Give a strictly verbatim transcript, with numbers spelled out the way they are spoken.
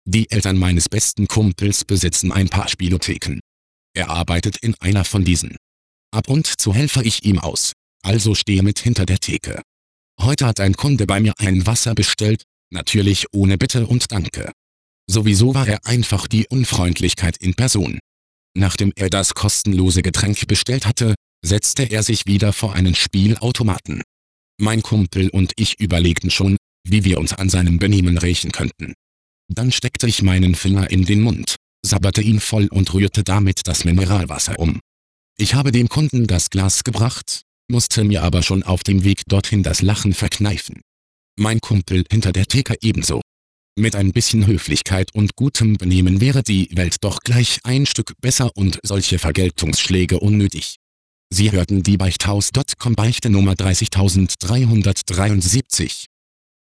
Die Eltern meines besten Kumpels besitzen ein paar Spielotheken. Er arbeitet in einer von diesen. Ab und zu helfe ich ihm aus, also stehe mit hinter der Theke. Heute hat ein Kunde bei mir ein Wasser bestellt, natürlich ohne Bitte und Danke. Sowieso war er einfach die Unfreundlichkeit in Person. Nachdem er das kostenlose Getränk bestellt hatte, setzte er sich wieder vor einen Spielautomaten. Mein Kumpel und ich überlegten schon, wie wir uns an seinem Benehmen rächen könnten. Dann steckte ich meinen Finger in den Mund, sabberte ihn voll und rührte damit das Mineralwasser um. Ich habe dem Kunden das Glas gebracht, musste mir aber schon auf dem Weg dorthin das Lachen verkneifen. Mein Kumpel hinter der Theke ebenso. Mit ein bisschen Höflichkeit und gutem Benehmen wäre die Welt doch gleich ein Stück besser und solche Vergeltungsschläge unnötig. Sie hörten die Beichthaus Punkt com Beichte Nummer dreißigtausenddreihundertdreiundsiebzig.